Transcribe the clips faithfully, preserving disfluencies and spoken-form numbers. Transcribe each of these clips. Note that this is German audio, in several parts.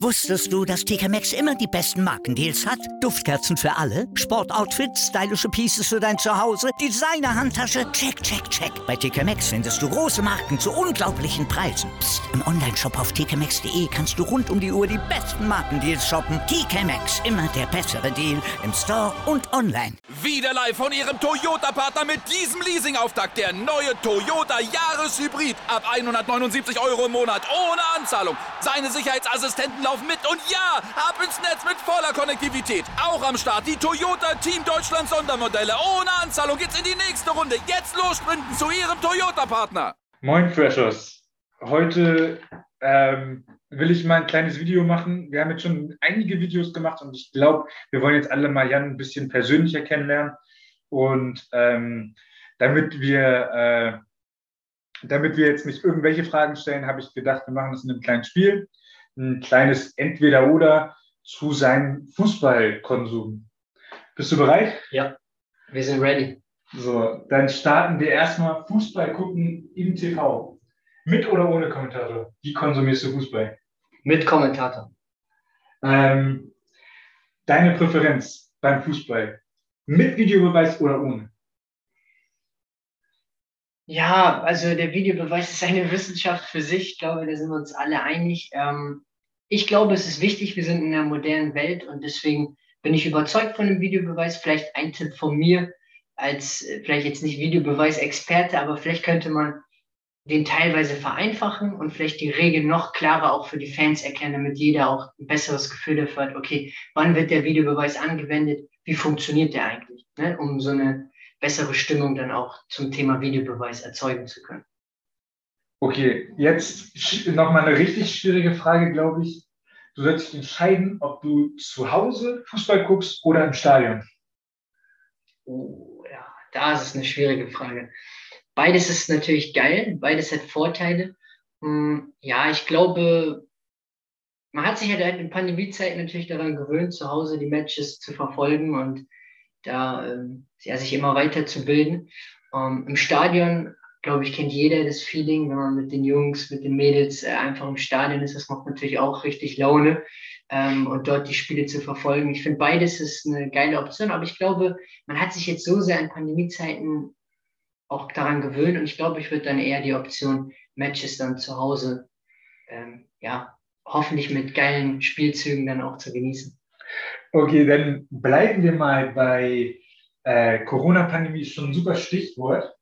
Wusstest du, dass T K Maxx immer die besten Markendeals hat? Duftkerzen für alle, Sportoutfits, stylische Pieces für dein Zuhause, Designer-Handtasche, check, check, check. Bei T K Maxx findest du große Marken zu unglaublichen Preisen. Psst. Im Onlineshop auf t k maxx punkt d e kannst du rund um die Uhr die besten Markendeals shoppen. T K Maxx, immer der bessere Deal im Store und online. Wieder live von Ihrem Toyota-Partner mit diesem Leasing-Auftakt. Der neue Toyota Jahreshybrid. Ab hundertneunundsiebzig Euro im Monat ohne Anzahlung. Seine Sicherheitsassistenten laufen mit und ja, ab ins Netz mit voller Konnektivität. Auch am Start die Toyota Team Deutschland Sondermodelle. Ohne Anzahlung geht's in die nächste Runde. Jetzt los sprinten zu Ihrem Toyota-Partner. Moin Freshers. Heute ähm, will ich mal ein kleines Video machen. Wir haben jetzt schon einige Videos gemacht und ich glaube, wir wollen jetzt alle mal Jan ein bisschen persönlicher kennenlernen. Und ähm, damit wir äh, damit wir jetzt nicht irgendwelche Fragen stellen, habe ich gedacht, wir machen das in einem kleinen Spiel. Ein kleines Entweder-Oder zu seinem Fußballkonsum. Bist du bereit? Ja, wir sind ready. So, dann starten wir erstmal Fußball gucken im T V. Mit oder ohne Kommentator? Wie konsumierst du Fußball? Mit Kommentator. Ähm, deine Präferenz beim Fußball? Mit Videobeweis oder ohne? Ja, also der Videobeweis ist eine Wissenschaft für sich. Ich glaube, da sind wir uns alle einig. Ähm, ich glaube, es ist wichtig, wir sind in einer modernen Welt und deswegen bin ich überzeugt von dem Videobeweis. Vielleicht ein Tipp von mir als, äh, vielleicht jetzt nicht Videobeweis-Experte, aber vielleicht könnte man den teilweise vereinfachen und vielleicht die Regeln noch klarer auch für die Fans erkennen, damit jeder auch ein besseres Gefühl dafür hat, okay, wann wird der Videobeweis angewendet, wie funktioniert der eigentlich, ne? Um so eine bessere Stimmung dann auch zum Thema Videobeweis erzeugen zu können. Okay, jetzt nochmal eine richtig schwierige Frage, glaube ich. Du sollst dich entscheiden, ob du zu Hause Fußball guckst oder im Stadion. Oh, ja, da ist es eine schwierige Frage. Beides ist natürlich geil, beides hat Vorteile. Ja, ich glaube, man hat sich halt in Pandemiezeiten natürlich daran gewöhnt, zu Hause die Matches zu verfolgen und da ähm, ja, sich immer weiterzubilden. Ähm, Im Stadion, glaube ich, kennt jeder das Feeling, wenn man mit den Jungs, mit den Mädels äh, einfach im Stadion ist. Das macht natürlich auch richtig Laune ähm, und dort die Spiele zu verfolgen. Ich finde, beides ist eine geile Option, aber ich glaube, man hat sich jetzt so sehr in Pandemiezeiten auch daran gewöhnt und ich glaube, ich würde dann eher die Option Matches dann zu Hause, ähm, ja, hoffentlich mit geilen Spielzügen dann auch zu genießen. Okay, dann bleiben wir mal bei äh, Corona-Pandemie, ist schon ein super Stichwort.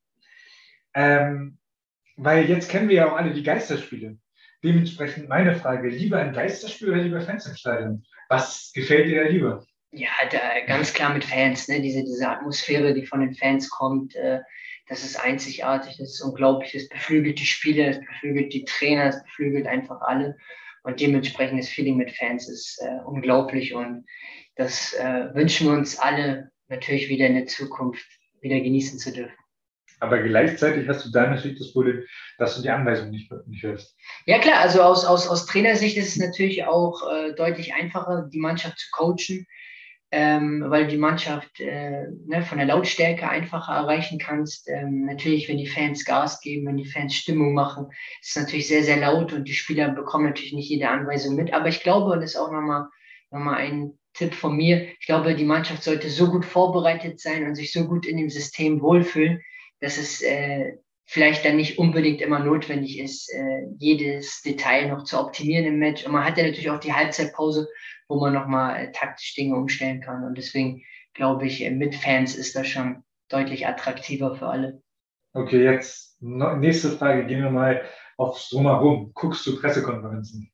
Ähm, weil jetzt kennen wir ja auch alle die Geisterspiele. Dementsprechend meine Frage, lieber ein Geisterspiel oder lieber Fans im Stadion? Was gefällt dir da lieber? Ja, da, ganz klar mit Fans, ne? Diese, diese Atmosphäre, die von den Fans kommt, äh, das ist einzigartig, das ist unglaublich, das beflügelt die Spieler, das beflügelt die Trainer, das beflügelt einfach alle. Und dementsprechend das Feeling mit Fans ist äh, unglaublich und das äh, wünschen wir uns alle natürlich wieder in der Zukunft wieder genießen zu dürfen. Aber gleichzeitig hast du da natürlich das Problem, dass du die Anweisung nicht, nicht hörst. Ja klar, also aus, aus, aus Trainersicht ist es natürlich auch äh, deutlich einfacher, die Mannschaft zu coachen, ähm, weil du die Mannschaft äh, ne, von der Lautstärke einfacher erreichen kannst. Ähm, natürlich, wenn die Fans Gas geben, wenn die Fans Stimmung machen, ist es natürlich sehr, sehr laut und die Spieler bekommen natürlich nicht jede Anweisung mit. Aber ich glaube, und das ist auch nochmal noch mal ein Tipp von mir, ich glaube, die Mannschaft sollte so gut vorbereitet sein und sich so gut in dem System wohlfühlen, dass es äh, vielleicht dann nicht unbedingt immer notwendig ist, äh, jedes Detail noch zu optimieren im Match. Und man hat ja natürlich auch die Halbzeitpause, wo man nochmal äh, taktisch Dinge umstellen kann. Und deswegen glaube ich, äh, mit Fans ist das schon deutlich attraktiver für alle. Okay, jetzt no, nächste Frage. Gehen wir mal aufs Drumherum. Guckst du Pressekonferenzen?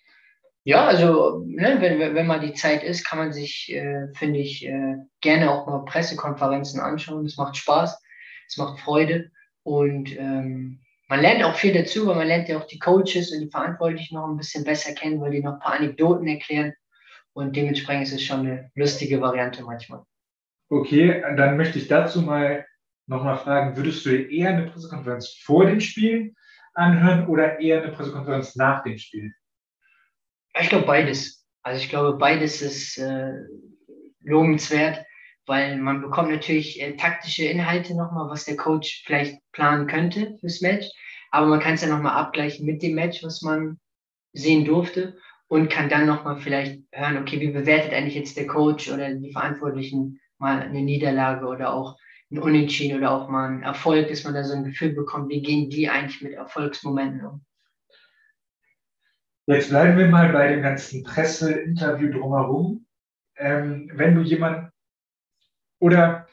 Ja, also ne, wenn, wenn mal die Zeit ist, kann man sich, äh, finde ich, äh, gerne auch mal Pressekonferenzen anschauen. Es macht Spaß, es macht Freude und ähm, man lernt auch viel dazu, weil man lernt ja auch die Coaches und die Verantwortlichen noch ein bisschen besser kennen, weil die noch ein paar Anekdoten erklären und dementsprechend ist es schon eine lustige Variante manchmal. Okay, dann möchte ich dazu mal nochmal fragen, würdest du eher eine Pressekonferenz vor dem Spiel anhören oder eher eine Pressekonferenz nach dem Spiel? Ich glaube beides. Also ich glaube, beides ist äh, lobenswert, weil man bekommt natürlich äh, taktische Inhalte nochmal, was der Coach vielleicht planen könnte fürs Match, aber man kann es ja nochmal abgleichen mit dem Match, was man sehen durfte und kann dann nochmal vielleicht hören, okay, wie bewertet eigentlich jetzt der Coach oder die Verantwortlichen mal eine Niederlage oder auch ein Unentschieden oder auch mal ein Erfolg, dass man da so ein Gefühl bekommt, wie gehen die eigentlich mit Erfolgsmomenten um. Jetzt bleiben wir mal bei dem ganzen Presse-Interview drumherum. Ähm, wenn du jemanden oder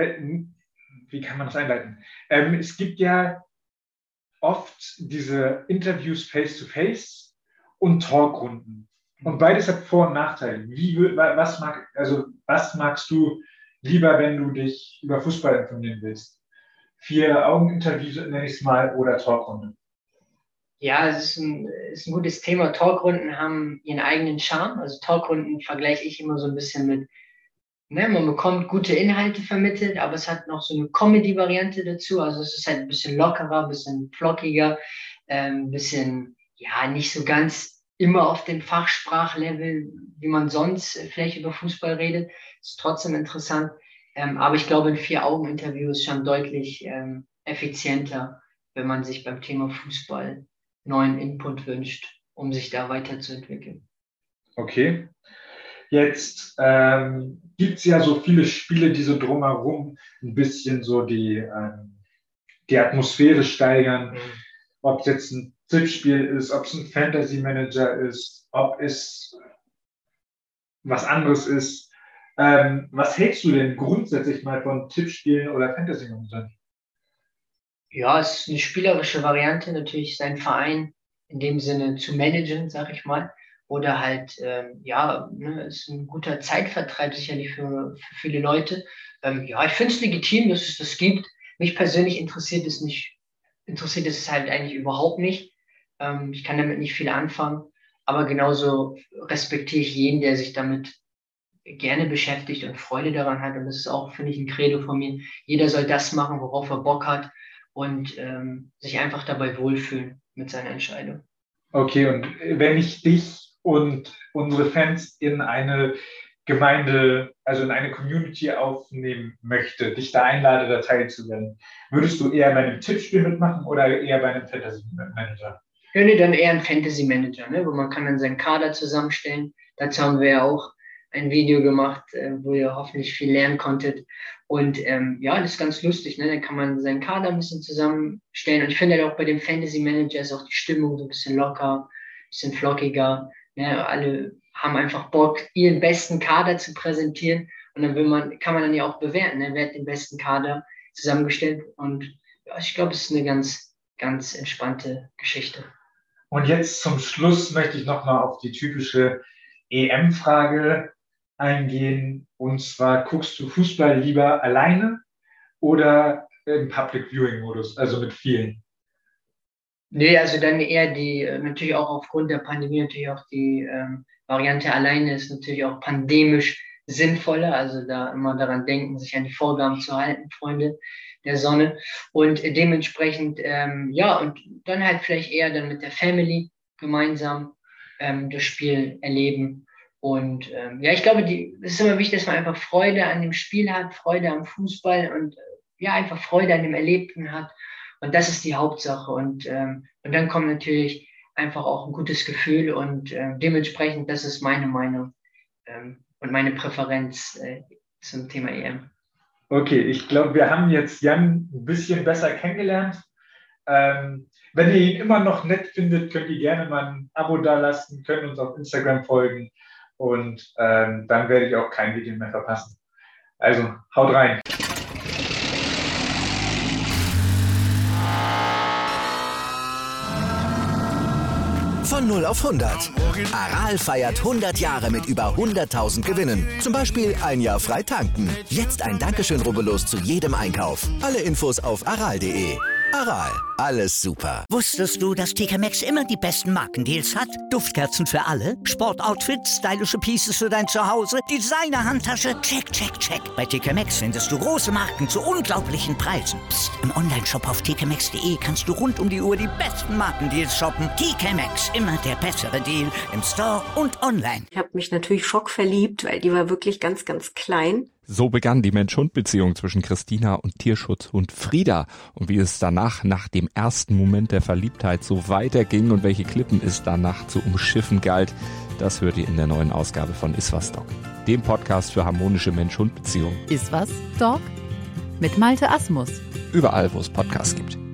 wie kann man das einleiten? Ähm, es gibt ja oft diese Interviews face-to-face und Talkrunden. Und beides hat Vor- und Nachteile. Wie, was, mag, also, was magst du lieber, wenn du dich über Fußball informieren willst? Vier-Augen-Interview nenne ich es mal oder Talkrunde? Ja, es ist ein, ist ein gutes Thema. Talkrunden haben ihren eigenen Charme. Also Talkrunden vergleiche ich immer so ein bisschen mit, ne, man bekommt gute Inhalte vermittelt, aber es hat noch so eine Comedy-Variante dazu. Also es ist halt ein bisschen lockerer, ein bisschen flockiger, ein ähm, bisschen, ja, nicht so ganz immer auf dem Fachsprachlevel, wie man sonst vielleicht über Fußball redet. Ist trotzdem interessant. Ähm, aber ich glaube, ein Vier-Augen-Interview ist schon deutlich ähm, effizienter, wenn man sich beim Thema Fußball neuen Input wünscht, um sich da weiterzuentwickeln. Okay. Jetzt ähm, gibt es ja so viele Spiele, die so drumherum ein bisschen so die, ähm, die Atmosphäre steigern. Mhm. Ob es jetzt ein Tippspiel ist, ob es ein Fantasy Manager ist, ob es was anderes ist. Ähm, was hältst du denn grundsätzlich mal von Tippspielen oder Fantasy Managern? Ja, es ist eine spielerische Variante, natürlich seinen Verein in dem Sinne zu managen, sag ich mal. Oder halt, ähm, ja, ne, ist ein guter Zeitvertreib sicherlich für, für viele Leute. Ähm, ja, ich finde es legitim, dass es das gibt. Mich persönlich interessiert es nicht, interessiert es halt eigentlich überhaupt nicht. Ähm, ich kann damit nicht viel anfangen. Aber genauso respektiere ich jeden, der sich damit gerne beschäftigt und Freude daran hat. Und das ist auch, finde ich, ein Credo von mir. Jeder soll das machen, worauf er Bock hat. Und ähm, sich einfach dabei wohlfühlen mit seiner Entscheidung. Okay, und wenn ich dich und unsere Fans in eine Gemeinde, also in eine Community aufnehmen möchte, dich da einlade, da teilzuwerden, würdest du eher bei einem Tippspiel mitmachen oder eher bei einem Fantasy Manager? Ja, nee, dann eher ein Fantasy Manager, ne? Wo man kann dann seinen Kader zusammenstellen. Dazu haben wir ja auch ein Video gemacht, äh, wo ihr hoffentlich viel lernen konntet. Und ähm, ja, das ist ganz lustig, ne? Dann kann man seinen Kader ein bisschen zusammenstellen. Und ich finde halt auch bei dem Fantasy Manager ist auch die Stimmung so ein bisschen locker, ein bisschen flockiger. Ne? Alle haben einfach Bock, ihren besten Kader zu präsentieren. Und dann will man, kann man dann ja auch bewerten, ne? Wer hat den besten Kader zusammengestellt. Und ja, ich glaube, es ist eine ganz, ganz entspannte Geschichte. Und jetzt zum Schluss möchte ich nochmal auf die typische E M-Frage eingehen. Und zwar, guckst du Fußball lieber alleine oder im Public Viewing Modus, also mit vielen? Nee, also dann eher die, natürlich auch aufgrund der Pandemie, natürlich auch die ähm, Variante alleine ist natürlich auch pandemisch sinnvoller. Also da immer daran denken, sich an die Vorgaben zu halten, Freunde der Sonne. Und dementsprechend, ähm, ja, und dann halt vielleicht eher dann mit der Family gemeinsam ähm, das Spiel erleben. Und ähm, ja, ich glaube, die, es ist immer wichtig, dass man einfach Freude an dem Spiel hat, Freude am Fußball und äh, ja, einfach Freude an dem Erlebten hat. Und das ist die Hauptsache. Und, ähm, und dann kommt natürlich einfach auch ein gutes Gefühl und äh, dementsprechend, das ist meine Meinung ähm, und meine Präferenz äh, zum Thema E M. Okay, ich glaube, wir haben jetzt Jan ein bisschen besser kennengelernt. Ähm, wenn ihr ihn immer noch nett findet, könnt ihr gerne mal ein Abo dalassen, könnt uns auf Instagram folgen und ähm, dann werde ich auch kein Video mehr verpassen. Also, haut rein! Von null auf hundert. Aral feiert hundert Jahre mit über hunderttausend Gewinnen. Zum Beispiel ein Jahr frei tanken. Jetzt ein Dankeschön, rubbellos zu jedem Einkauf. Alle Infos auf aral punkt de. Aral, alles super. Wusstest du, dass T K Maxx immer die besten Markendeals hat? Duftkerzen für alle, Sportoutfits, stylische Pieces für dein Zuhause, Designer-Handtasche, check, check, check. Bei T K Maxx findest du große Marken zu unglaublichen Preisen. Psst. Im Onlineshop auf t k maxx punkt de kannst du rund um die Uhr die besten Markendeals shoppen. T K Maxx, immer der bessere Deal im Store und online. Ich habe mich natürlich schockverliebt, weil die war wirklich ganz, ganz klein. So begann die Mensch-Hund-Beziehung zwischen Christina und Tierschutzhund Frieda. Und wie es danach, nach dem ersten Moment der Verliebtheit, so weiterging und welche Klippen es danach zu umschiffen galt, das hört ihr in der neuen Ausgabe von Iswas Dog, dem Podcast für harmonische Mensch-Hund-Beziehungen. Iswas Dog? Mit Malte Asmus. Überall, wo es Podcasts gibt.